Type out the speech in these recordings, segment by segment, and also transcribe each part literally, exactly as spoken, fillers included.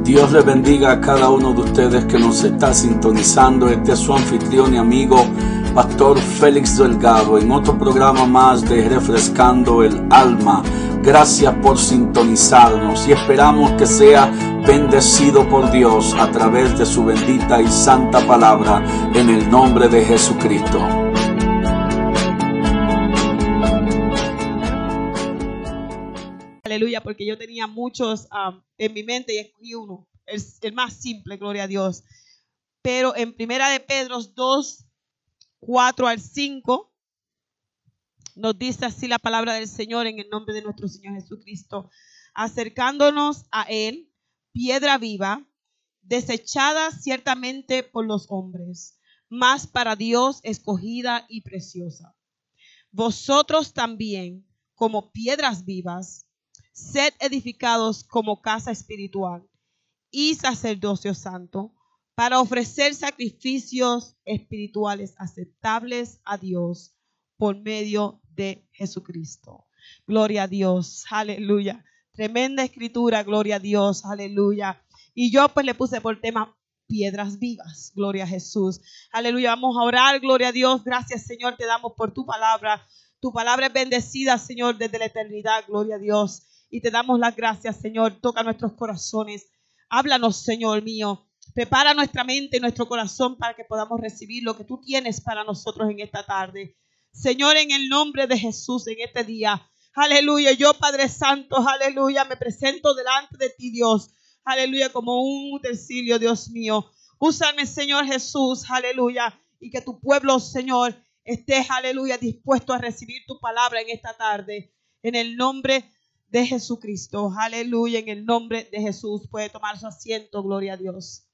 Dios les bendiga a cada uno de ustedes que nos está sintonizando. Este es su anfitrión y amigo, Pastor Félix Delgado, en otro programa más de Refrescando el Alma. Gracias por sintonizarnos y esperamos que sea bendecido por Dios a través de su bendita y santa palabra, en el nombre de Jesucristo. Aleluya, porque yo tenía muchos um, en mi mente y escogí uno, el, el más simple, gloria a Dios. Pero en Primera de Pedro dos, cuatro al cinco, nos dice así la palabra del Señor en el nombre de nuestro Señor Jesucristo. Acercándonos a Él, piedra viva, desechada ciertamente por los hombres, mas para Dios escogida y preciosa. Vosotros también, como piedras vivas, sed edificados como casa espiritual y sacerdocio santo, para ofrecer sacrificios espirituales aceptables a Dios por medio de Jesucristo. Gloria a Dios, aleluya. Tremenda escritura, gloria a Dios, aleluya. Y yo pues le puse por tema piedras vivas, gloria a Jesús. Aleluya, vamos a orar, gloria a Dios. Gracias, Señor, te damos por tu palabra. Tu palabra es bendecida, Señor, desde la eternidad, gloria a Dios. Y te damos las gracias, Señor. Toca nuestros corazones. Háblanos, Señor mío. Prepara nuestra mente y nuestro corazón para que podamos recibir lo que tú tienes para nosotros en esta tarde. Señor, en el nombre de Jesús, en este día. Aleluya. Yo, Padre Santo, aleluya, me presento delante de ti, Dios. Aleluya, como un utensilio, Dios mío. Úsame, Señor Jesús, aleluya. Y que tu pueblo, Señor, esté, aleluya, dispuesto a recibir tu palabra en esta tarde. En el nombre de Jesucristo, aleluya, en el nombre de Jesús. Puede tomar su asiento, gloria a Dios.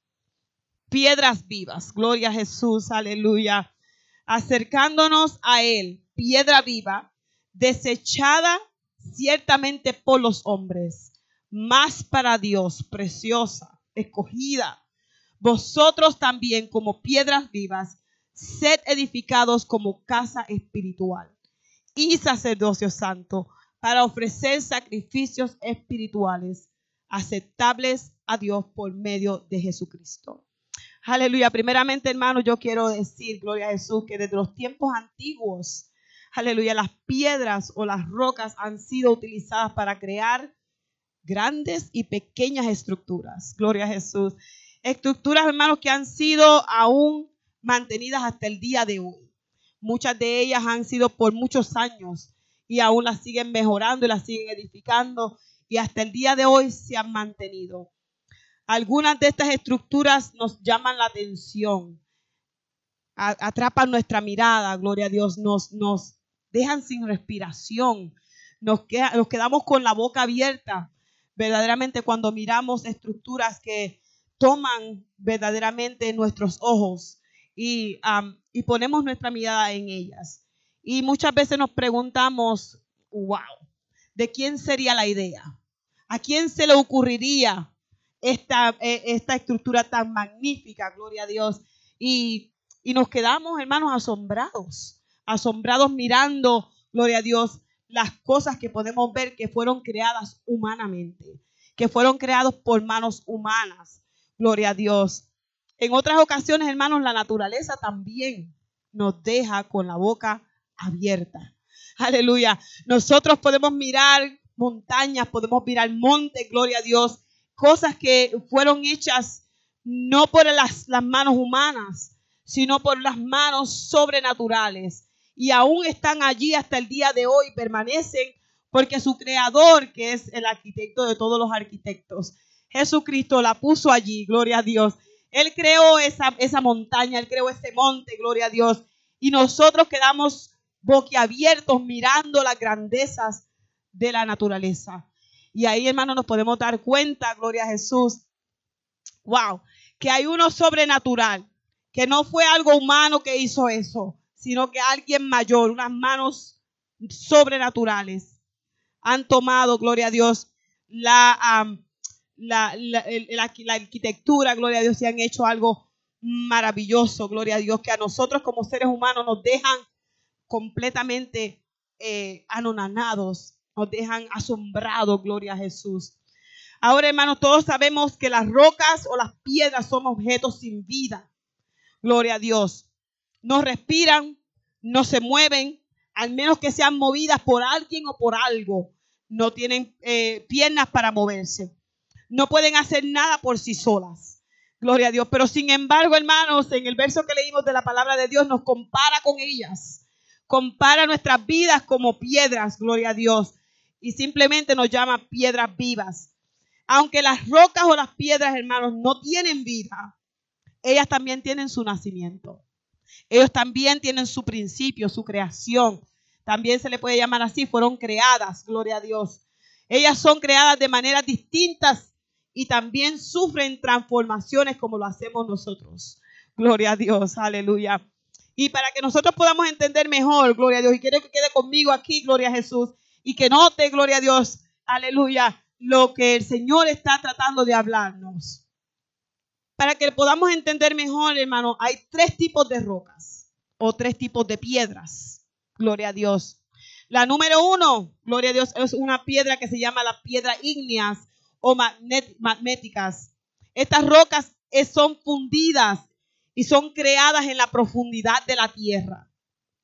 Piedras vivas, gloria a Jesús, aleluya. Acercándonos a Él, piedra viva, desechada ciertamente por los hombres, mas para Dios preciosa, escogida. Vosotros también, como piedras vivas, sed edificados como casa espiritual y sacerdocio santo, para ofrecer sacrificios espirituales aceptables a Dios por medio de Jesucristo. Aleluya. Primeramente, hermanos, yo quiero decir, gloria a Jesús, que desde los tiempos antiguos, aleluya, las piedras o las rocas han sido utilizadas para crear grandes y pequeñas estructuras. Gloria a Jesús. Estructuras, hermanos, que han sido aún mantenidas hasta el día de hoy. Muchas de ellas han sido por muchos años y aún las siguen mejorando y las siguen edificando, y hasta el día de hoy se han mantenido. Algunas de estas estructuras nos llaman la atención, atrapan nuestra mirada, gloria a Dios, nos, nos dejan sin respiración, nos, queda, nos quedamos con la boca abierta, verdaderamente, cuando miramos estructuras que toman verdaderamente nuestros ojos y, um, y ponemos nuestra mirada en ellas. Y muchas veces nos preguntamos, wow, ¿de quién sería la idea? ¿A quién se le ocurriría esta, esta estructura tan magnífica? Gloria a Dios. Y, y nos quedamos, hermanos, asombrados, asombrados mirando, gloria a Dios, las cosas que podemos ver que fueron creadas humanamente, que fueron creados por manos humanas. Gloria a Dios. En otras ocasiones, hermanos, la naturaleza también nos deja con la boca abierta. Aleluya. Nosotros podemos mirar montañas, podemos mirar montes, gloria a Dios, cosas que fueron hechas no por las, las manos humanas, sino por las manos sobrenaturales. Y aún están allí hasta el día de hoy, permanecen, porque su creador, que es el arquitecto de todos los arquitectos, Jesucristo, la puso allí, gloria a Dios. Él creó esa, esa montaña, Él creó ese monte, gloria a Dios. Y nosotros quedamos boquiabiertos mirando las grandezas de la naturaleza. Y ahí, hermanos, nos podemos dar cuenta, gloria a Jesús, wow, que hay uno sobrenatural, que no fue algo humano que hizo eso, sino que alguien mayor, unas manos sobrenaturales, han tomado, gloria a Dios, la, um, la, la, la, la arquitectura, gloria a Dios, y han hecho algo maravilloso, gloria a Dios, que a nosotros como seres humanos nos dejan completamente eh, anonadados, nos dejan asombrados, gloria a Jesús. Ahora, hermanos, todos sabemos que las rocas o las piedras son objetos sin vida. Gloria a Dios. No respiran, no se mueven, al menos que sean movidas por alguien o por algo. No tienen eh, piernas para moverse. No pueden hacer nada por sí solas. Gloria a Dios. Pero sin embargo, hermanos, en el verso que leímos de la palabra de Dios nos compara con ellas. Compara nuestras vidas como piedras, gloria a Dios. Y simplemente nos llama piedras vivas. Aunque las rocas o las piedras, hermanos, no tienen vida, ellas también tienen su nacimiento. Ellos también tienen su principio, su creación. También se le puede llamar así, fueron creadas, gloria a Dios. Ellas son creadas de maneras distintas y también sufren transformaciones como lo hacemos nosotros. Gloria a Dios, aleluya. Y para que nosotros podamos entender mejor, gloria a Dios, y quiero que quede conmigo aquí, gloria a Jesús, y que note, gloria a Dios, aleluya, lo que el Señor está tratando de hablarnos. Para que podamos entender mejor, hermano, hay tres tipos de rocas o tres tipos de piedras. Gloria a Dios. La número uno, gloria a Dios, es una piedra que se llama la piedra ígneas o magnet- magnéticas. Estas rocas son fundidas y son creadas en la profundidad de la tierra,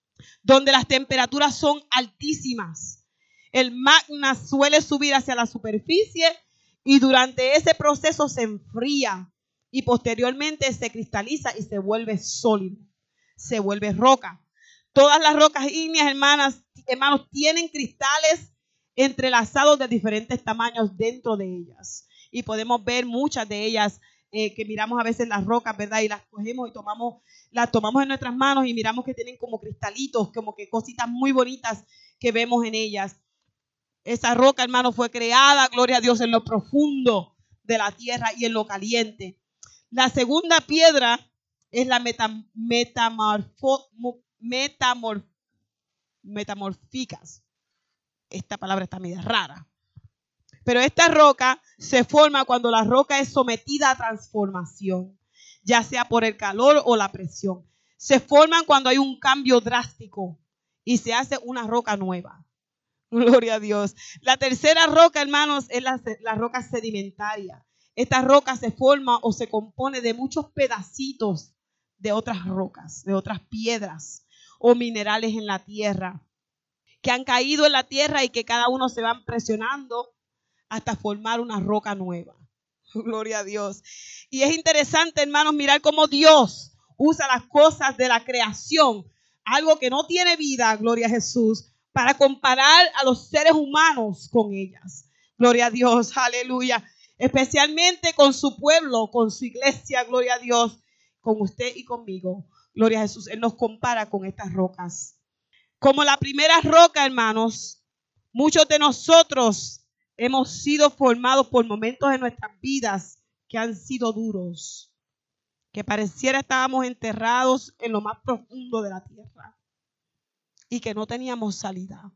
donde las temperaturas son altísimas. El magma suele subir hacia la superficie y durante ese proceso se enfría. Y posteriormente se cristaliza y se vuelve sólido, se vuelve roca. Todas las rocas ígneas, hermanas, hermanos, tienen cristales entrelazados de diferentes tamaños dentro de ellas. Y podemos ver muchas de ellas eh, que miramos a veces las rocas, ¿verdad? Y las cogemos y tomamos, las tomamos en nuestras manos y miramos que tienen como cristalitos, como que cositas muy bonitas que vemos en ellas. Esa roca, hermano, fue creada, gloria a Dios, en lo profundo de la tierra y en lo caliente. La segunda piedra es la metam, metamorfo, metamorf, metamorficas. Esta palabra está media rara. Pero esta roca se forma cuando la roca es sometida a transformación, ya sea por el calor o la presión. Se forman cuando hay un cambio drástico y se hace una roca nueva. Gloria a Dios. La tercera roca, hermanos, es la, la roca sedimentaria. Esta roca se forma o se compone de muchos pedacitos de otras rocas, de otras piedras o minerales en la tierra, que han caído en la tierra y que cada uno se van presionando hasta formar una roca nueva. Gloria a Dios. Y es interesante, hermanos, mirar cómo Dios usa las cosas de la creación, algo que no tiene vida, gloria a Jesús, para comparar a los seres humanos con ellas. Gloria a Dios, aleluya. Especialmente con su pueblo, con su iglesia, gloria a Dios, con usted y conmigo. Gloria a Jesús, Él nos compara con estas rocas. Como la primera roca, hermanos, muchos de nosotros hemos sido formados por momentos en nuestras vidas que han sido duros, que pareciera estábamos enterrados en lo más profundo de la tierra y que no teníamos salida.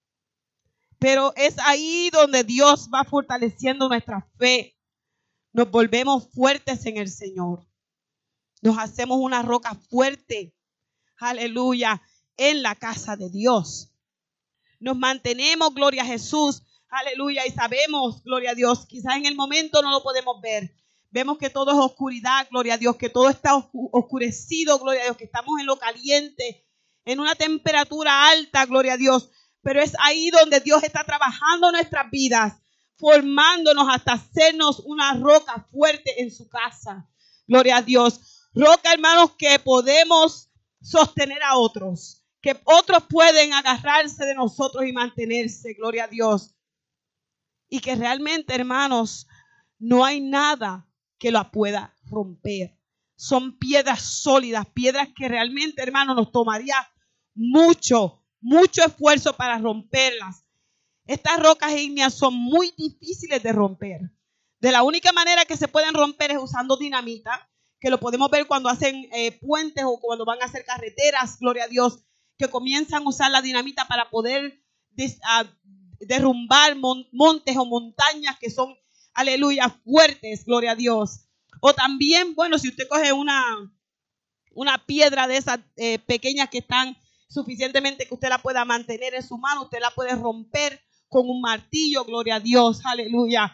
Pero es ahí donde Dios va fortaleciendo nuestra fe. Nos volvemos fuertes en el Señor. Nos hacemos una roca fuerte, aleluya, en la casa de Dios. Nos mantenemos, gloria a Jesús, aleluya, y sabemos, gloria a Dios, quizás en el momento no lo podemos ver. Vemos que todo es oscuridad, gloria a Dios, que todo está oscurecido, gloria a Dios, que estamos en lo caliente, en una temperatura alta, gloria a Dios. Pero es ahí donde Dios está trabajando nuestras vidas, formándonos hasta hacernos una roca fuerte en su casa. Gloria a Dios. Roca, hermanos, que podemos sostener a otros, que otros pueden agarrarse de nosotros y mantenerse. Gloria a Dios. Y que realmente, hermanos, no hay nada que la pueda romper. Son piedras sólidas, piedras que realmente, hermanos, nos tomaría mucho Mucho esfuerzo para romperlas. Estas rocas ígneas son muy difíciles de romper. De la única manera que se pueden romper es usando dinamita, que lo podemos ver cuando hacen eh, puentes o cuando van a hacer carreteras, gloria a Dios, que comienzan a usar la dinamita para poder des, uh, derrumbar mon, montes o montañas que son, aleluya, fuertes, gloria a Dios. O también, bueno, si usted coge una, una piedra de esas eh, pequeñas que están suficientemente que usted la pueda mantener en su mano, usted la puede romper con un martillo, gloria a Dios, aleluya.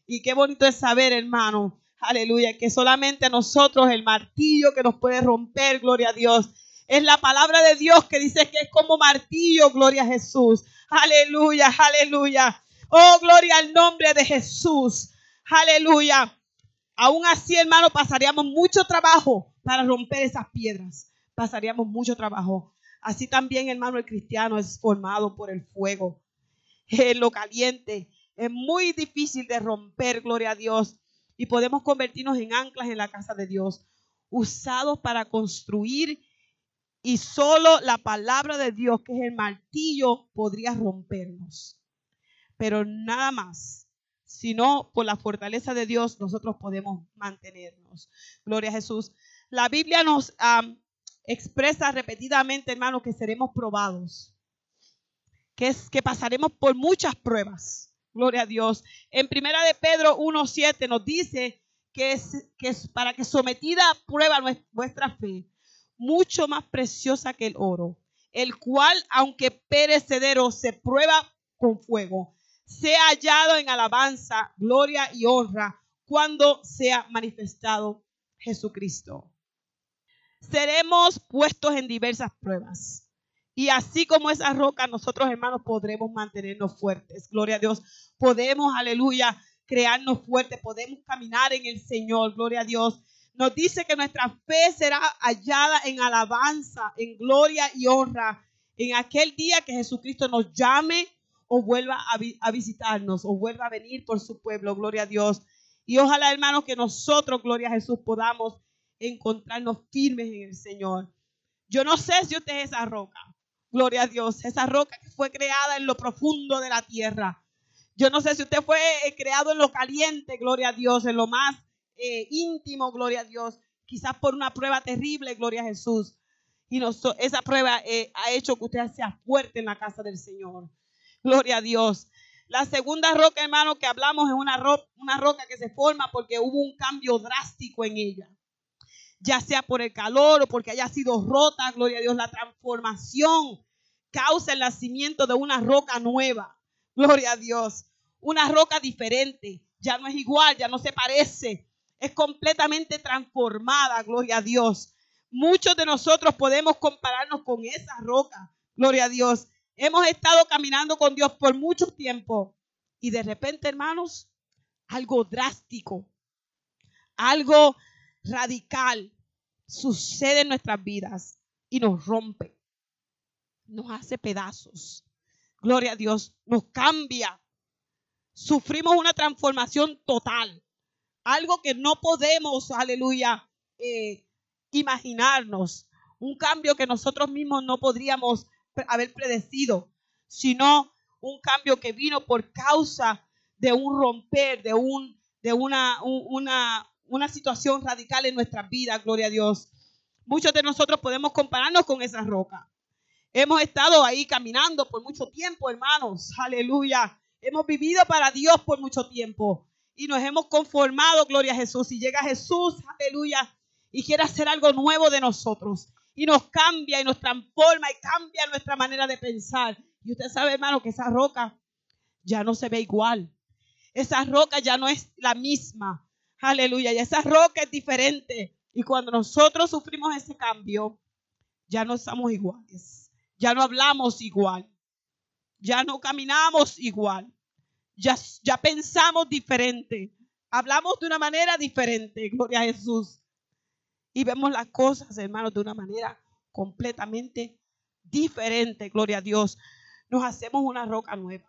Y qué bonito es saber, hermano, aleluya, que solamente a nosotros el martillo que nos puede romper, gloria a Dios, es la palabra de Dios que dice que es como martillo, gloria a Jesús. Aleluya, aleluya. Oh, gloria al nombre de Jesús. Aleluya. Aún así, hermano, pasaríamos mucho trabajo para romper esas piedras. Pasaríamos mucho trabajo. Así también, hermano, el cristiano es formado por el fuego. En lo caliente es muy difícil de romper, gloria a Dios. Y podemos convertirnos en anclas en la casa de Dios, usados para construir. Y solo la palabra de Dios, que es el martillo, podría rompernos. Pero nada más, sino por la fortaleza de Dios, nosotros podemos mantenernos. Gloria a Jesús. La Biblia nos um, expresa repetidamente, hermanos, que seremos probados. Que, es, que pasaremos por muchas pruebas. Gloria a Dios. En primera de Pedro uno siete nos dice que es, que es para que sometida a prueba vuestra fe, mucho más preciosa que el oro, el cual, aunque perecedero, se prueba con fuego, sea hallado en alabanza, gloria y honra cuando sea manifestado Jesucristo. Seremos puestos en diversas pruebas. Y así como esa roca, nosotros, hermanos, podremos mantenernos fuertes. Gloria a Dios. Podemos, aleluya, crearnos fuertes. Podemos caminar en el Señor. Gloria a Dios. Nos dice que nuestra fe será hallada en alabanza, en gloria y honra, en aquel día que Jesucristo nos llame o vuelva a, vi- a visitarnos, o vuelva a venir por su pueblo. Gloria a Dios. Y ojalá, hermanos, que nosotros, gloria a Jesús, podamos encontrarnos firmes en el Señor. Yo no sé si usted es esa roca. Gloria a Dios. Esa roca que fue creada en lo profundo de la tierra. Yo no sé si usted fue creado en lo caliente, gloria a Dios, en lo más eh, íntimo, gloria a Dios. Quizás por una prueba terrible, gloria a Jesús. Y nos, esa prueba eh, ha hecho que usted sea fuerte en la casa del Señor. Gloria a Dios. La segunda roca, hermano, que hablamos es una, ro- una roca que se forma porque hubo un cambio drástico en ella. Ya sea por el calor o porque haya sido rota, gloria a Dios, la transformación causa el nacimiento de una roca nueva, gloria a Dios, una roca diferente, ya no es igual, ya no se parece, es completamente transformada, gloria a Dios. Muchos de nosotros podemos compararnos con esa roca, gloria a Dios. Hemos estado caminando con Dios por mucho tiempo y de repente, hermanos, algo drástico, algo radical sucede en nuestras vidas y nos rompe, nos hace pedazos. Gloria a Dios, nos cambia. Sufrimos una transformación total, algo que no podemos, aleluya, eh, imaginarnos. Un cambio que nosotros mismos no podríamos haber predecido, sino un cambio que vino por causa de un romper, de, un, de una, un, una, una situación radical en nuestras vidas, gloria a Dios. Muchos de nosotros podemos compararnos con esa roca. Hemos estado ahí caminando por mucho tiempo, hermanos, aleluya. Hemos vivido para Dios por mucho tiempo y nos hemos conformado, gloria a Jesús. Y llega Jesús, aleluya, y quiere hacer algo nuevo de nosotros. Y nos cambia y nos transforma y cambia nuestra manera de pensar. Y usted sabe, hermano, que esa roca ya no se ve igual. Esa roca ya no es la misma. Aleluya. Y esa roca es diferente. Y cuando nosotros sufrimos ese cambio, ya no estamos iguales. Ya no hablamos igual. Ya no caminamos igual. Ya, ya pensamos diferente. Hablamos de una manera diferente. Gloria a Jesús. Y vemos las cosas, hermanos, de una manera completamente diferente. Gloria a Dios. Nos hacemos una roca nueva.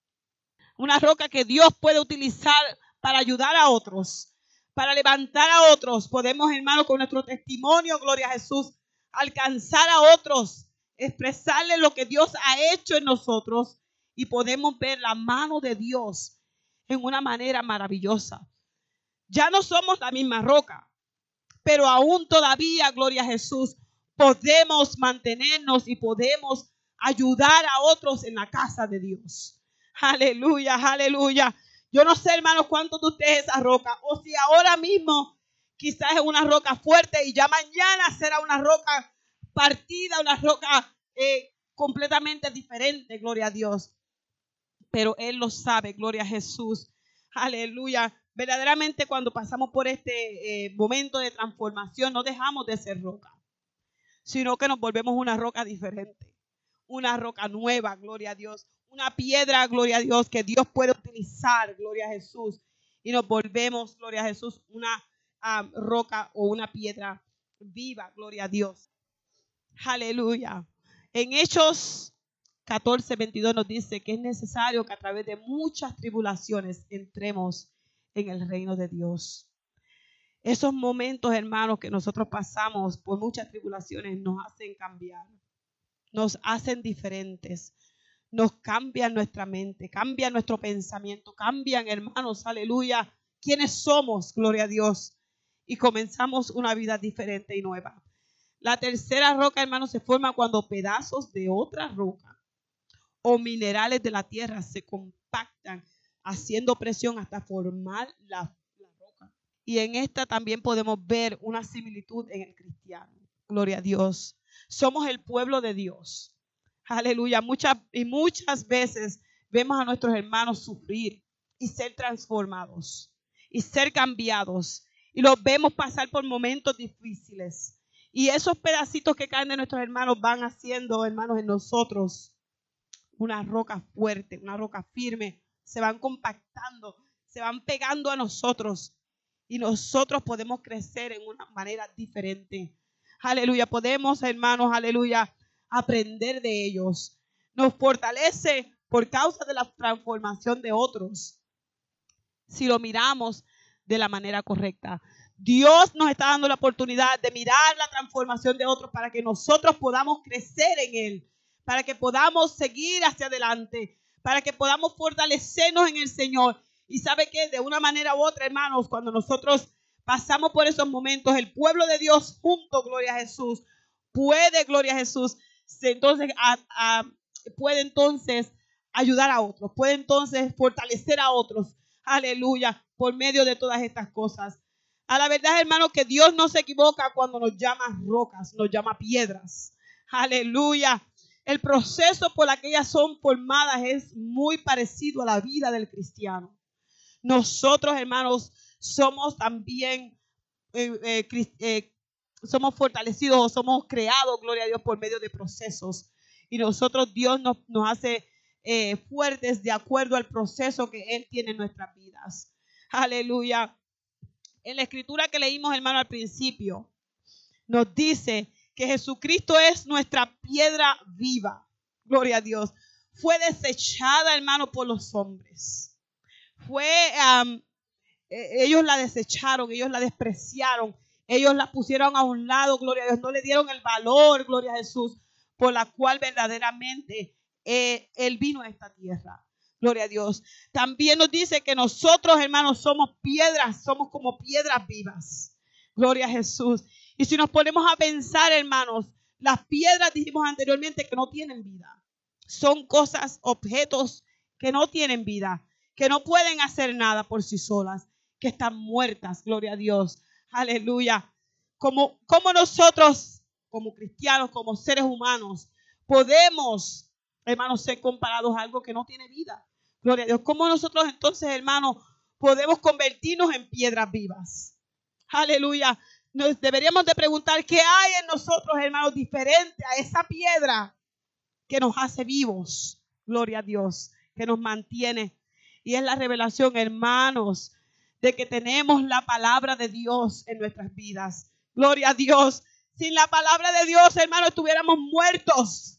Una roca que Dios puede utilizar para ayudar a otros, para levantar a otros. Podemos, hermanos, con nuestro testimonio, gloria a Jesús, alcanzar a otros, expresarles lo que Dios ha hecho en nosotros y podemos ver la mano de Dios en una manera maravillosa. Ya no somos la misma roca, pero aún todavía, gloria a Jesús, podemos mantenernos y podemos ayudar a otros en la casa de Dios. Aleluya, aleluya. Yo no sé, hermanos, cuántos de ustedes es esa roca, o si ahora mismo quizás es una roca fuerte y ya mañana será una roca partida, una roca eh, completamente diferente, gloria a Dios. Pero Él lo sabe, gloria a Jesús. Aleluya. Verdaderamente cuando pasamos por este eh, momento de transformación no dejamos de ser roca, sino que nos volvemos una roca diferente, una roca nueva, gloria a Dios, una piedra, gloria a Dios, que Dios puede utilizar, gloria a Jesús, y nos volvemos, gloria a Jesús, una um, roca o una piedra viva, gloria a Dios. Aleluya. En Hechos catorce, veintidós nos dice que es necesario que a través de muchas tribulaciones entremos en el reino de Dios. Esos momentos, hermanos, que nosotros pasamos por muchas tribulaciones nos hacen cambiar, nos hacen diferentes, nos cambian nuestra mente, cambian nuestro pensamiento, cambian, hermanos, aleluya, quiénes somos, gloria a Dios, y comenzamos una vida diferente y nueva. La tercera roca, hermanos, se forma cuando pedazos de otra roca o minerales de la tierra se compactan, haciendo presión hasta formar la, la roca. Y en esta también podemos ver una similitud en el cristiano. Gloria a Dios. Somos el pueblo de Dios. Aleluya. Muchas y muchas veces vemos a nuestros hermanos sufrir y ser transformados y ser cambiados. Y los vemos pasar por momentos difíciles. Y esos pedacitos que caen de nuestros hermanos van haciendo, hermanos, en nosotros una roca fuerte, una roca firme. Se van compactando, se van pegando a nosotros. Y nosotros podemos crecer en una manera diferente. Aleluya. Podemos, hermanos, aleluya, aprender de ellos. Nos fortalece por causa de la transformación de otros. Si lo miramos de la manera correcta. Dios nos está dando la oportunidad de mirar la transformación de otros para que nosotros podamos crecer en Él, para que podamos seguir hacia adelante, para que podamos fortalecernos en el Señor. Y sabe que de una manera u otra, hermanos, cuando nosotros pasamos por esos momentos, el pueblo de Dios junto, gloria a Jesús, puede, gloria a Jesús, entonces a, a, puede entonces ayudar a otros, puede entonces fortalecer a otros, aleluya, por medio de todas estas cosas. A la verdad, hermano, que Dios no se equivoca cuando nos llama rocas, nos llama piedras. Aleluya. El proceso por el que ellas son formadas es muy parecido a la vida del cristiano. Nosotros, hermanos, somos también, eh, eh, eh, somos fortalecidos o somos creados, gloria a Dios, por medio de procesos. Y nosotros, Dios nos, nos hace eh, fuertes de acuerdo al proceso que Él tiene en nuestras vidas. Aleluya. En la escritura que leímos, hermano, al principio, nos dice que Jesucristo es nuestra piedra viva. Gloria a Dios. Fue desechada, hermano, por los hombres. Fue, um, ellos la desecharon, ellos la despreciaron, ellos la pusieron a un lado, gloria a Dios. No le dieron el valor, gloria a Jesús, por la cual verdaderamente eh, Él vino a esta tierra. Gloria a Dios. También nos dice que nosotros, hermanos, somos piedras, somos como piedras vivas. Gloria a Jesús. Y si nos ponemos a pensar, hermanos, las piedras, dijimos anteriormente, que no tienen vida. Son cosas, objetos que no tienen vida, que no pueden hacer nada por sí solas, que están muertas. Gloria a Dios. Aleluya. Como, como nosotros, como cristianos, como seres humanos, podemos, hermanos, ser comparados a algo que no tiene vida. Gloria a Dios. ¿Cómo nosotros entonces, hermanos, podemos convertirnos en piedras vivas? Aleluya. Nos deberíamos de preguntar qué hay en nosotros, hermanos, diferente a esa piedra que nos hace vivos. Gloria a Dios, que nos mantiene. Y es la revelación, hermanos, de que tenemos la palabra de Dios en nuestras vidas. Gloria a Dios. Sin la palabra de Dios, hermanos, estuviéramos muertos.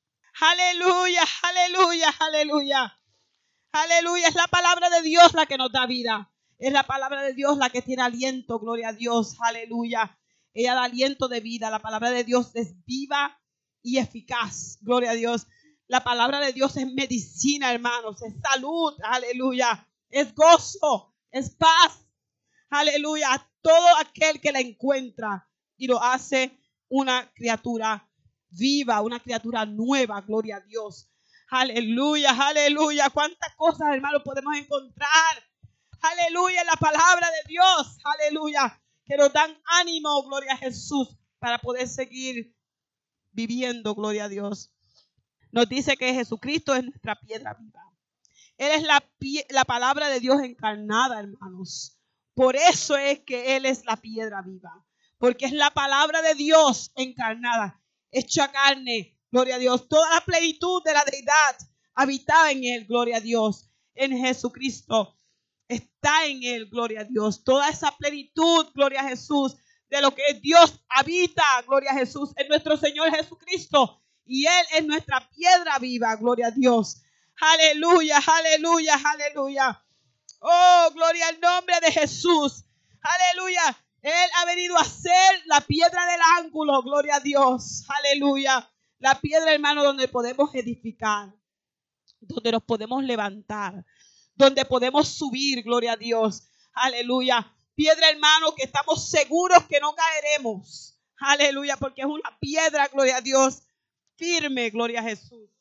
Aleluya, aleluya, aleluya. Aleluya, es la palabra de Dios la que nos da vida. Es la palabra de Dios la que tiene aliento, gloria a Dios, aleluya. Ella da aliento de vida. La palabra de Dios es viva y eficaz, gloria a Dios. La palabra de Dios es medicina, hermanos, es salud, aleluya. Es gozo, es paz, aleluya. A todo aquel que la encuentra y lo hace una criatura viva, una criatura nueva, gloria a Dios. Aleluya, aleluya. Cuántas cosas, hermanos, podemos encontrar. Aleluya, la palabra de Dios. Aleluya. Que nos dan ánimo, gloria a Jesús, para poder seguir viviendo, gloria a Dios. Nos dice que Jesucristo es nuestra piedra viva. Él es la, la palabra de Dios encarnada, hermanos. Por eso es que Él es la piedra viva. Porque es la palabra de Dios encarnada, hecha carne, gloria a Dios. Toda la plenitud de la deidad habitaba en Él, gloria a Dios. En Jesucristo está en Él, gloria a Dios. Toda esa plenitud, gloria a Jesús, de lo que es Dios habita, gloria a Jesús, en nuestro Señor Jesucristo. Y Él es nuestra piedra viva, gloria a Dios. Aleluya, aleluya, aleluya. Oh, gloria al nombre de Jesús. Aleluya. Él ha venido a ser la piedra del ángulo, gloria a Dios. Aleluya. La piedra, hermano, donde podemos edificar, donde nos podemos levantar, donde podemos subir, gloria a Dios. Aleluya. Piedra, hermano, que estamos seguros que no caeremos. Aleluya, porque es una piedra, gloria a Dios, firme, gloria a Jesús.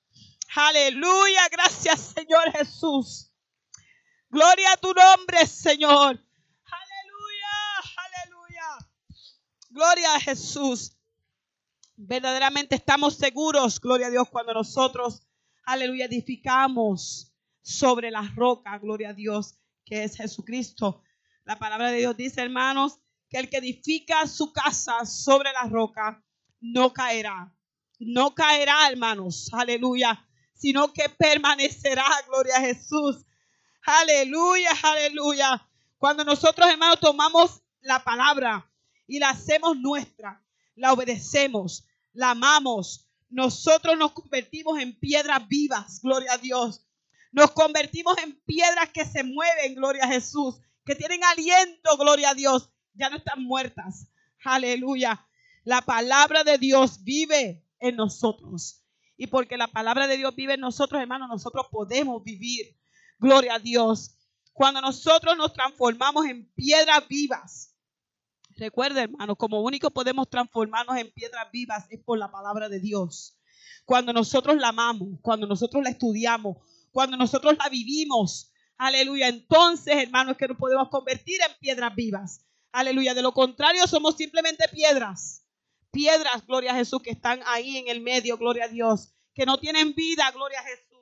Aleluya, gracias, Señor Jesús. Gloria a tu nombre, Señor. Aleluya, aleluya. Gloria a Jesús. Verdaderamente estamos seguros, gloria a Dios, cuando nosotros, aleluya, edificamos sobre la roca, gloria a Dios, que es Jesucristo. La palabra de Dios dice, hermanos, que el que edifica su casa sobre la roca no caerá. No caerá, hermanos, aleluya, sino que permanecerá, gloria a Jesús. Aleluya, aleluya. Cuando nosotros, hermanos, tomamos la palabra y la hacemos nuestra, la obedecemos, la amamos, nosotros nos convertimos en piedras vivas, gloria a Dios. Nos convertimos en piedras que se mueven, gloria a Jesús, que tienen aliento, gloria a Dios. Ya no están muertas. Aleluya. La palabra de Dios vive en nosotros. Y porque la palabra de Dios vive en nosotros, hermanos, nosotros podemos vivir. Gloria a Dios. Cuando nosotros nos transformamos en piedras vivas. Recuerda, hermanos, como único podemos transformarnos en piedras vivas es por la palabra de Dios. Cuando nosotros la amamos, cuando nosotros la estudiamos, cuando nosotros la vivimos. Aleluya. Entonces, hermanos, que nos podemos convertir en piedras vivas. Aleluya. De lo contrario, somos simplemente piedras. Piedras, gloria a Jesús, que están ahí en el medio, gloria a Dios. Que no tienen vida, gloria a Jesús.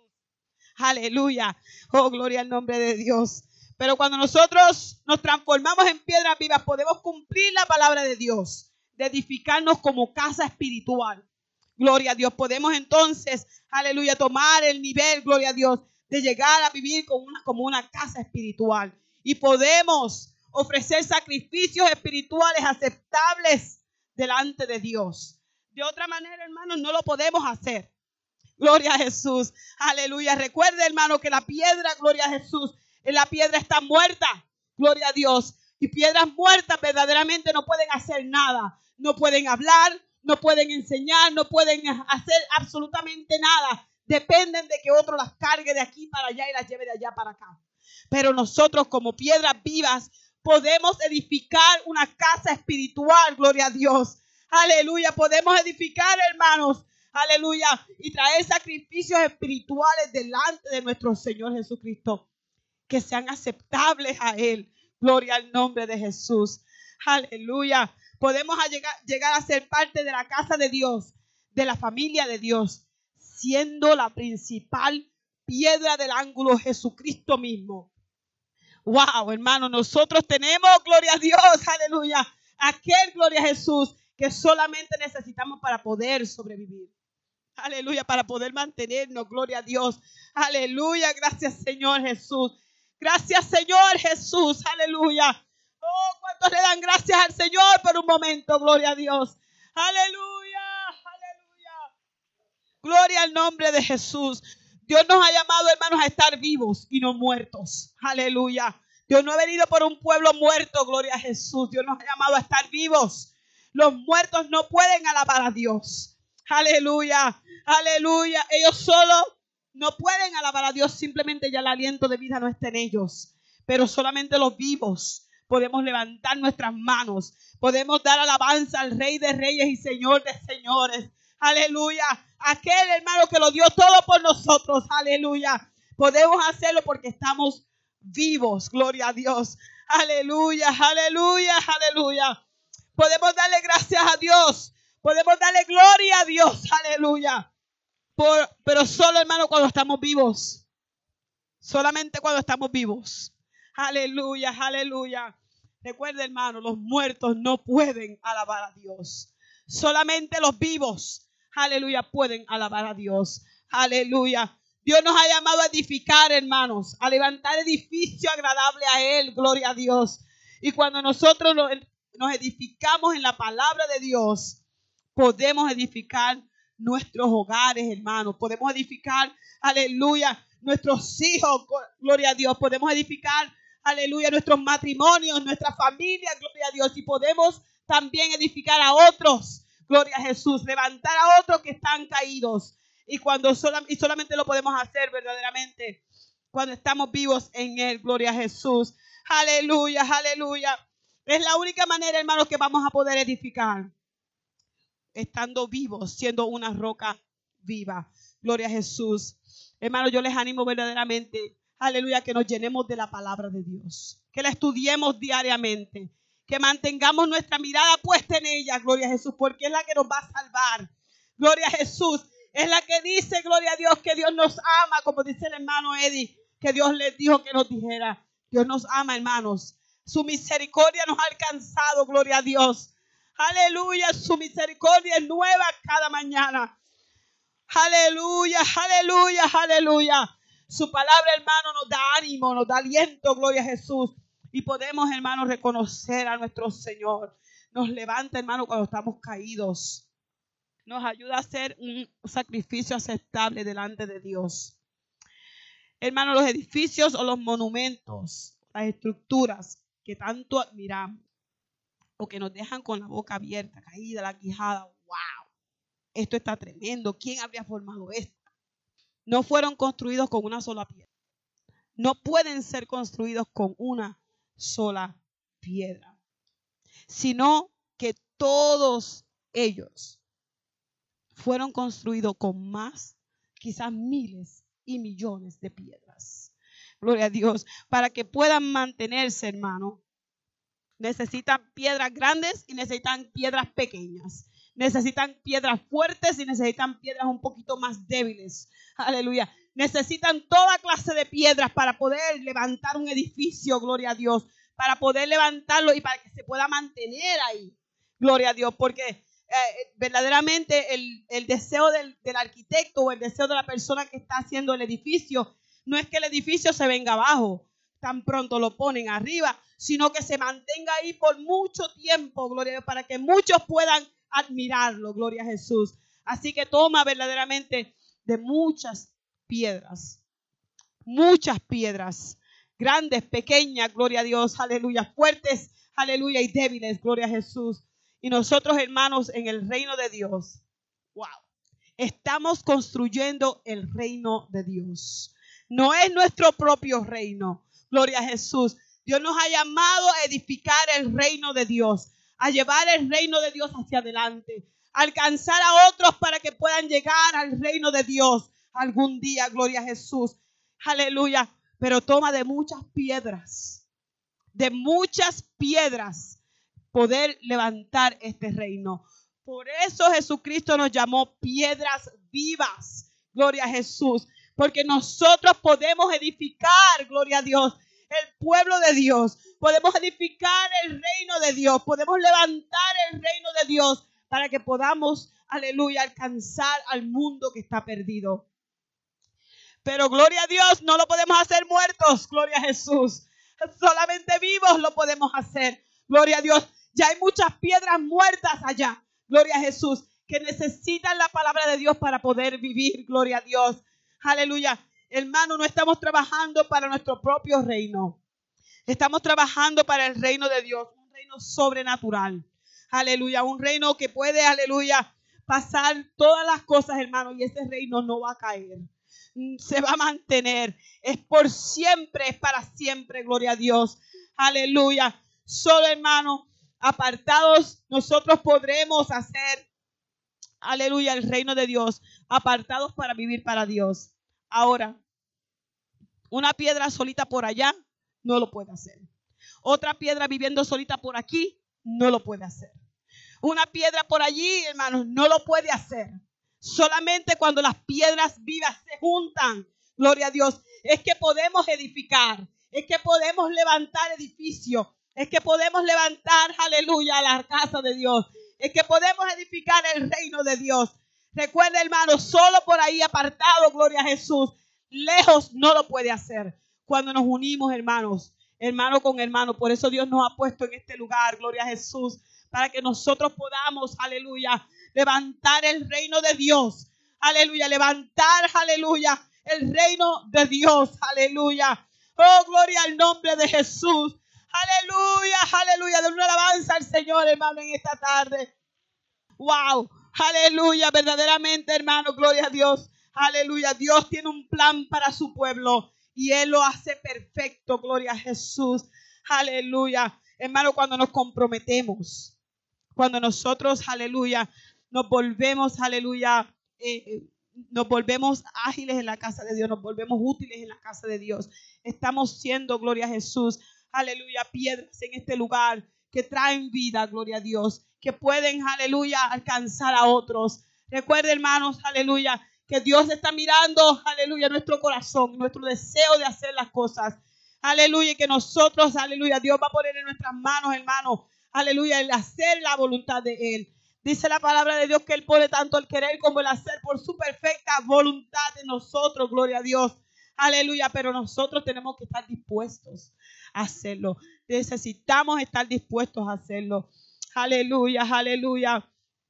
Aleluya. Oh, gloria al nombre de Dios. Pero cuando nosotros nos transformamos en piedras vivas, podemos cumplir la palabra de Dios. De edificarnos como casa espiritual. Gloria a Dios. Podemos entonces, aleluya, tomar el nivel, gloria a Dios, de llegar a vivir como una, como una casa espiritual. Y podemos ofrecer sacrificios espirituales aceptables delante de Dios. De otra manera, hermanos, no lo podemos hacer. Gloria a Jesús. Aleluya. Recuerde, hermano, que la piedra, gloria a Jesús, la piedra está muerta. Gloria a Dios. Y piedras muertas verdaderamente no pueden hacer nada. No pueden hablar, no pueden enseñar, no pueden hacer absolutamente nada. Dependen de que otro las cargue de aquí para allá y las lleve de allá para acá. Pero nosotros como piedras vivas podemos edificar una casa espiritual, gloria a Dios. Aleluya, podemos edificar, hermanos, aleluya, y traer sacrificios espirituales delante de nuestro Señor Jesucristo, que sean aceptables a Él. Gloria al nombre de Jesús. Aleluya. Podemos llegar, llegar a ser parte de la casa de Dios, de la familia de Dios, siendo la principal piedra del ángulo Jesucristo mismo. Wow, hermano, nosotros tenemos, gloria a Dios, aleluya, aquel, gloria a Jesús, que solamente necesitamos para poder sobrevivir. Aleluya, para poder mantenernos, gloria a Dios. Aleluya, gracias Señor Jesús. Gracias Señor Jesús, aleluya. Oh, ¿cuántos le dan gracias al Señor por un momento? Gloria a Dios. Aleluya, aleluya. Gloria al nombre de Jesús. Dios nos ha llamado, hermanos, a estar vivos y no muertos. Aleluya. Dios no ha venido por un pueblo muerto, gloria a Jesús. Dios nos ha llamado a estar vivos. Los muertos no pueden alabar a Dios. Aleluya, aleluya. Ellos solo no pueden alabar a Dios. Simplemente ya el aliento de vida no está en ellos. Pero solamente los vivos podemos levantar nuestras manos. Podemos dar alabanza al Rey de Reyes y Señor de Señores. Aleluya. Aquel hermano que lo dio todo por nosotros. Aleluya. Podemos hacerlo porque estamos vivos. Gloria a Dios. Aleluya, aleluya, aleluya. Podemos darle gracias a Dios. Podemos darle gloria a Dios. Aleluya. Por, pero solo, hermano, cuando estamos vivos. Solamente cuando estamos vivos. Aleluya, aleluya. Recuerda, hermano, los muertos no pueden alabar a Dios. Solamente los vivos, aleluya, pueden alabar a Dios. Aleluya. Dios nos ha llamado a edificar, hermanos, a levantar edificio agradable a Él. Gloria a Dios. Y cuando nosotros nos edificamos en la palabra de Dios, podemos edificar nuestros hogares, hermanos. Podemos edificar, aleluya, nuestros hijos. Gloria a Dios. Podemos edificar, aleluya, nuestros matrimonios, nuestra familia. Gloria a Dios. Y podemos también edificar a otros. Gloria a Jesús. Levantar a otros que están caídos. Y cuando solam- y solamente lo podemos hacer verdaderamente cuando estamos vivos en Él. Gloria a Jesús. Aleluya, aleluya. Es la única manera, hermanos, que vamos a poder edificar. Estando vivos, siendo una roca viva. Gloria a Jesús. Hermanos, yo les animo verdaderamente, aleluya, que nos llenemos de la palabra de Dios. Que la estudiemos diariamente. Que mantengamos nuestra mirada puesta en ella. Gloria a Jesús, porque es la que nos va a salvar. Gloria a Jesús. Es la que dice, gloria a Dios, que Dios nos ama, como dice el hermano Eddie, que Dios les dijo que nos dijera. Dios nos ama, hermanos. Su misericordia nos ha alcanzado, gloria a Dios. Aleluya, su misericordia es nueva cada mañana. Aleluya, aleluya, aleluya. Su palabra, hermano, nos da ánimo, nos da aliento, gloria a Jesús. Y podemos, hermanos, reconocer a nuestro Señor. Nos levanta, hermano, cuando estamos caídos. Nos ayuda a hacer un sacrificio aceptable delante de Dios. Hermanos, los edificios o los monumentos, las estructuras que tanto admiramos o que nos dejan con la boca abierta, caída, la quijada. ¡Wow! Esto está tremendo. ¿Quién habría formado esto? No fueron construidos con una sola piedra. No pueden ser construidos con una sola piedra, sino que todos ellos fueron construidos con más, quizás miles y millones de piedras. Gloria a Dios. Para que puedan mantenerse, hermano, necesitan piedras grandes y necesitan piedras pequeñas. Necesitan piedras fuertes y necesitan piedras un poquito más débiles. Aleluya. Necesitan toda clase de piedras para poder levantar un edificio, gloria a Dios. Para poder levantarlo y para que se pueda mantener ahí. Gloria a Dios. Porque eh, verdaderamente el, el deseo del, del arquitecto o el deseo de la persona que está haciendo el edificio no es que el edificio se venga abajo, tan pronto lo ponen arriba, sino que se mantenga ahí por mucho tiempo, gloria a Dios, para que muchos puedan admirarlo, gloria a Jesús. Así que toma verdaderamente de muchas piedras, muchas piedras, grandes, pequeñas, gloria a Dios, aleluya, fuertes, aleluya, y débiles, gloria a Jesús. Y nosotros, hermanos, en el reino de Dios, wow, estamos construyendo el reino de Dios. No es nuestro propio reino, gloria a Jesús. Dios nos ha llamado a edificar el reino de Dios, a llevar el reino de Dios hacia adelante, a alcanzar a otros para que puedan llegar al reino de Dios algún día, gloria a Jesús. Aleluya. Pero toma de muchas piedras, de muchas piedras, poder levantar este reino. Por eso Jesucristo nos llamó piedras vivas, gloria a Jesús, porque nosotros podemos edificar, gloria a Dios, el pueblo de Dios. Podemos edificar el reino de Dios. Podemos levantar el reino de Dios para que podamos, aleluya, alcanzar al mundo que está perdido. Pero gloria a Dios, no lo podemos hacer muertos, gloria a Jesús. Solamente vivos lo podemos hacer, gloria a Dios. Ya hay muchas piedras muertas allá, gloria a Jesús, que necesitan la palabra de Dios para poder vivir, gloria a Dios. Aleluya. Hermano, no estamos trabajando para nuestro propio reino. Estamos trabajando para el reino de Dios, un reino sobrenatural. Aleluya, un reino que puede, aleluya, pasar todas las cosas, hermano, y ese reino no va a caer. Se va a mantener. Es por siempre, es para siempre, gloria a Dios. Aleluya. Solo, hermano, apartados, nosotros podremos hacer, aleluya, el reino de Dios. Apartados para vivir para Dios. Ahora, una piedra solita por allá no lo puede hacer. Otra piedra viviendo solita por aquí no lo puede hacer. Una piedra por allí, hermanos, no lo puede hacer. Solamente cuando las piedras vivas se juntan, gloria a Dios, es que podemos edificar, es que podemos levantar edificios, es que podemos levantar, aleluya, la casa de Dios, es que podemos edificar el reino de Dios. Recuerda, hermano, solo por ahí apartado, gloria a Jesús, lejos no lo puede hacer. Cuando nos unimos, hermanos, hermano con hermano, por eso Dios nos ha puesto en este lugar, gloria a Jesús, para que nosotros podamos, aleluya, levantar el reino de Dios, aleluya, levantar, aleluya, el reino de Dios, aleluya. Oh, gloria al nombre de Jesús, aleluya, aleluya, de una alabanza al Señor, hermano, en esta tarde. Wow, aleluya, verdaderamente, hermano, gloria a Dios, aleluya. Dios tiene un plan para su pueblo y Él lo hace perfecto, gloria a Jesús, aleluya. Hermano, cuando nos comprometemos, cuando nosotros, aleluya, nos volvemos, aleluya, eh, nos volvemos ágiles en la casa de Dios, nos volvemos útiles en la casa de Dios. Estamos siendo, gloria a Jesús, aleluya, piedras en este lugar que traen vida, gloria a Dios, que pueden, aleluya, alcanzar a otros. Recuerden, hermanos, aleluya, que Dios está mirando, aleluya, nuestro corazón, nuestro deseo de hacer las cosas. Aleluya, y que nosotros, aleluya, Dios va a poner en nuestras manos, hermanos, aleluya, el hacer la voluntad de Él. Dice la palabra de Dios que Él pone tanto el querer como el hacer por su perfecta voluntad en nosotros, gloria a Dios. Aleluya, pero nosotros tenemos que estar dispuestos a hacerlo. Necesitamos estar dispuestos a hacerlo. Aleluya, aleluya.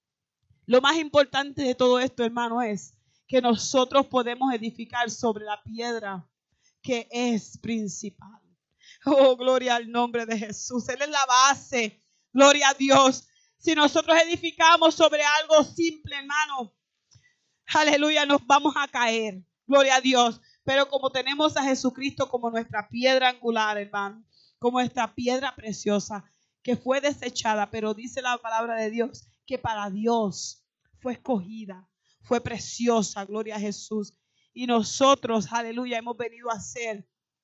Lo más importante de todo esto, hermano, es que nosotros podemos edificar sobre la piedra que es principal. Oh, gloria al nombre de Jesús. Él es la base. Gloria a Dios. Si nosotros edificamos sobre algo simple, hermano, aleluya, nos vamos a caer. Gloria a Dios. Pero como tenemos a Jesucristo como nuestra piedra angular, hermano, como nuestra piedra preciosa, que fue desechada, pero dice la palabra de Dios que para Dios fue escogida, fue preciosa, gloria a Jesús. Y nosotros, aleluya, hemos venido a ser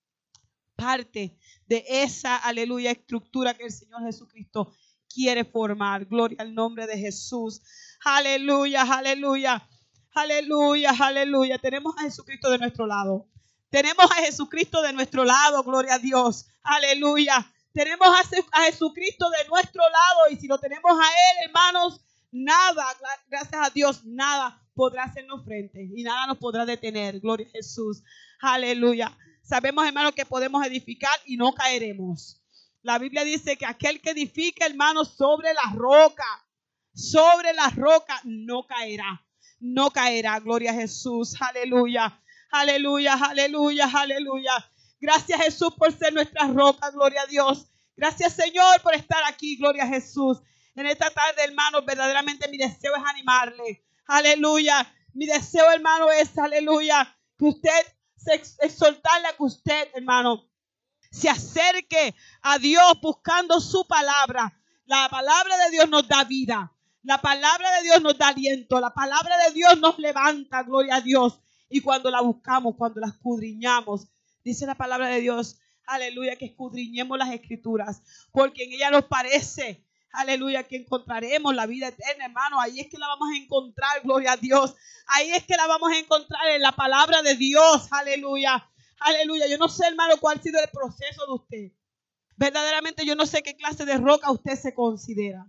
parte de esa, aleluya, estructura que el Señor Jesucristo quiere formar. Gloria al nombre de Jesús. Aleluya, aleluya, aleluya, aleluya. Tenemos a Jesucristo de nuestro lado. Tenemos a Jesucristo de nuestro lado, gloria a Dios. Aleluya. Tenemos a Jesucristo de nuestro lado y si lo tenemos a Él, hermanos, nada, gracias a Dios, nada podrá hacernos frente y nada nos podrá detener. Gloria a Jesús. Aleluya. Sabemos, hermanos, que podemos edificar y no caeremos. La Biblia dice que aquel que edifica, hermanos, sobre la roca, sobre la roca, no caerá. No caerá. Gloria a Jesús. Aleluya. Aleluya, aleluya, aleluya. Gracias, Jesús, por ser nuestra roca. Gloria a Dios. Gracias, Señor, por estar aquí. Gloria a Jesús. En esta tarde, hermanos, verdaderamente mi deseo es animarle. Aleluya. Mi deseo, hermano, es, aleluya, que usted, se exhortarle a que usted, hermano, se acerque a Dios buscando su palabra. La palabra de Dios nos da vida. La palabra de Dios nos da aliento. La palabra de Dios nos levanta. Gloria a Dios. Y cuando la buscamos, cuando la escudriñamos, dice la palabra de Dios, aleluya, que escudriñemos las escrituras, porque en ella nos parece, aleluya, que encontraremos la vida eterna, hermano. Ahí es que la vamos a encontrar, gloria a Dios. Ahí es que la vamos a encontrar en la palabra de Dios, aleluya, aleluya. Yo no sé, hermano, cuál ha sido el proceso de usted. Verdaderamente yo no sé qué clase de roca usted se considera.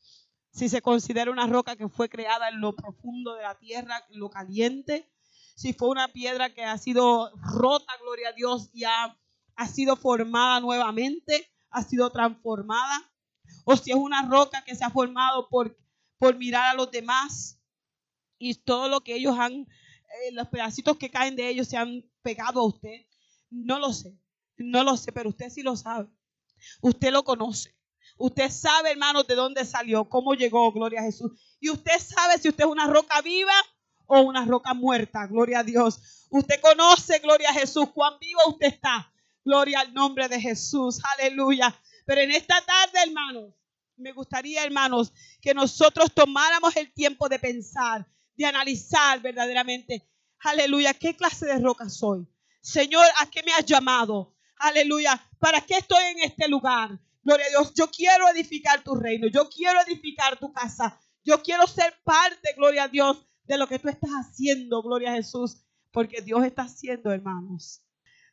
Si se considera una roca que fue creada en lo profundo de la tierra, en lo caliente. Si fue una piedra que ha sido rota, gloria a Dios, y ha, ha sido formada nuevamente, ha sido transformada. O si es una roca que se ha formado por, por mirar a los demás y todo lo que ellos han, eh, los pedacitos que caen de ellos se han pegado a usted. No lo sé, no lo sé, pero usted sí lo sabe. Usted lo conoce. Usted sabe, hermanos, de dónde salió, cómo llegó, gloria a Jesús. Y usted sabe si usted es una roca viva o una roca muerta, gloria a Dios. Usted conoce, gloria a Jesús, cuán vivo usted está. Gloria al nombre de Jesús, aleluya. Pero en esta tarde, hermanos, me gustaría, hermanos, que nosotros tomáramos el tiempo de pensar, de analizar verdaderamente, aleluya, ¿qué clase de roca soy? Señor, ¿a qué me has llamado? Aleluya, ¿para qué estoy en este lugar? Gloria a Dios, yo quiero edificar tu reino, yo quiero edificar tu casa, yo quiero ser parte, gloria a Dios, de lo que tú estás haciendo, gloria a Jesús, porque Dios está haciendo, hermanos,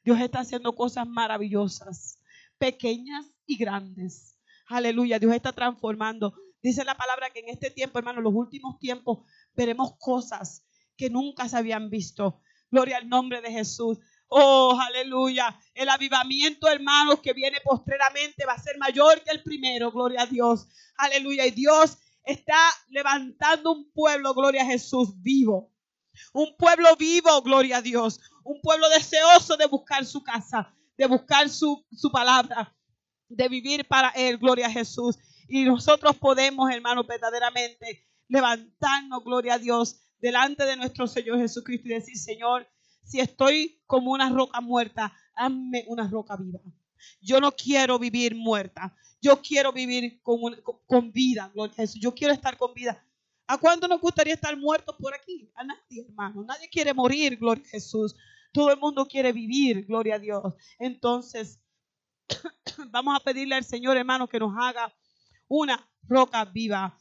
Dios está haciendo cosas maravillosas, pequeñas y grandes. Aleluya, Dios está transformando. Dice la palabra que en este tiempo, hermano, los últimos tiempos, veremos cosas que nunca se habían visto. Gloria al nombre de Jesús. Oh, aleluya. El avivamiento, hermanos, que viene postreramente va a ser mayor que el primero. Gloria a Dios. Aleluya. Y Dios está levantando un pueblo, gloria a Jesús, vivo. Un pueblo vivo, gloria a Dios. Un pueblo deseoso de buscar su casa, de buscar su, su palabra, de vivir para Él, gloria a Jesús. Y nosotros podemos, hermanos, verdaderamente levantarnos, gloria a Dios, delante de nuestro Señor Jesucristo y decir: Señor, si estoy como una roca muerta, hazme una roca viva. Yo no quiero vivir muerta. Yo quiero vivir con, un, con, con vida, gloria a Jesús. Yo quiero estar con vida. ¿A cuánto nos gustaría estar muertos por aquí? A nadie, hermano. Nadie quiere morir, gloria a Jesús. Todo el mundo quiere vivir, gloria a Dios. Entonces, vamos a pedirle al Señor, hermano, que nos haga una roca viva.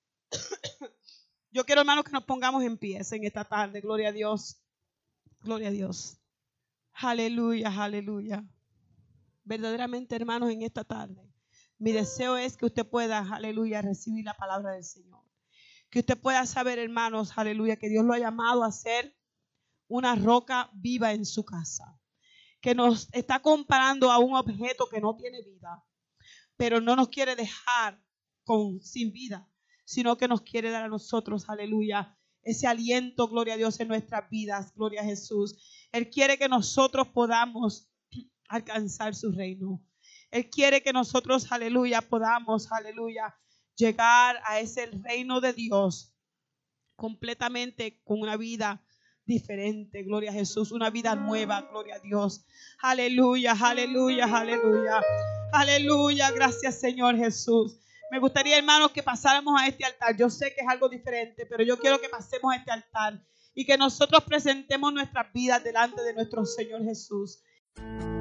Yo quiero, hermano, que nos pongamos en pie en esta tarde. Gloria a Dios. Gloria a Dios. Aleluya, aleluya. Verdaderamente, hermanos, en esta tarde, mi deseo es que usted pueda, aleluya, recibir la palabra del Señor. Que usted pueda saber, hermanos, aleluya, que Dios lo ha llamado a ser una roca viva en su casa. Que nos está comparando a un objeto que no tiene vida, pero no nos quiere dejar con, sin vida, sino que nos quiere dar a nosotros, aleluya, ese aliento, gloria a Dios, en nuestras vidas, gloria a Jesús. Él quiere que nosotros podamos alcanzar su reino. Él quiere que nosotros, aleluya, podamos, aleluya, llegar a ese reino de Dios completamente con una vida diferente, gloria a Jesús, una vida nueva, gloria a Dios. Aleluya, aleluya, aleluya, aleluya, gracias Señor Jesús. Me gustaría, hermanos, que pasáramos a este altar. Yo sé que es algo diferente, pero yo quiero que pasemos a este altar y que nosotros presentemos nuestras vidas delante de nuestro Señor Jesús.